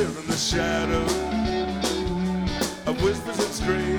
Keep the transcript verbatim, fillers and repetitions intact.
live in the shadow of whispers and screams.